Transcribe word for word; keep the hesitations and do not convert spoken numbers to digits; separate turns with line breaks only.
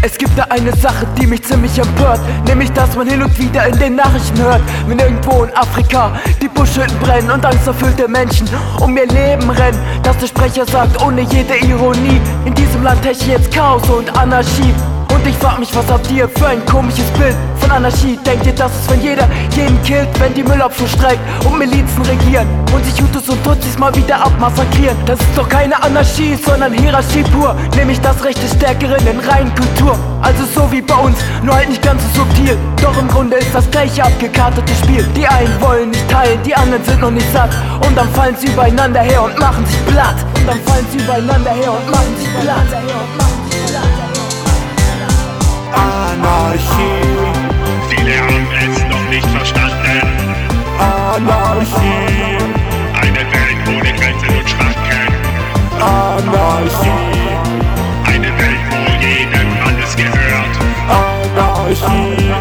Es gibt da eine Sache, die mich ziemlich empört, nämlich dass man hin und wieder in den Nachrichten hört, wenn irgendwo in Afrika die Buschhütten brennen und angsterfüllte Menschen um ihr Leben rennen, dass der Sprecher sagt ohne jede Ironie: in diesem Land herrscht jetzt Chaos und Anarchie. Und ich frag mich, was habt ihr für ein komisches Bild von Anarchie? Denkt ihr, dass es, wenn jeder jeden killt, wenn die Müllabfuhr streikt und Milizen regieren und sich Hutus und Tutsis mal wieder abmassakrieren? Das ist doch keine Anarchie, sondern Hierarchie pur, nämlich das Recht des Stärkeren in reinen Kultur. Also so wie bei uns, nur halt nicht ganz so subtil. Doch im Grunde ist das gleiche abgekartete Spiel. Die einen wollen nicht teilen, die anderen sind noch nicht satt. Und dann fallen sie übereinander her und machen sich platt. Und dann fallen sie übereinander her und machen sich platt.
Anarchie.
Viele haben es noch nicht verstanden.
Anarchie.
Eine Welt ohne Grenzen und Schranken.
Anarchie.
Eine Welt, wo jedem alles gehört.
Anarchie.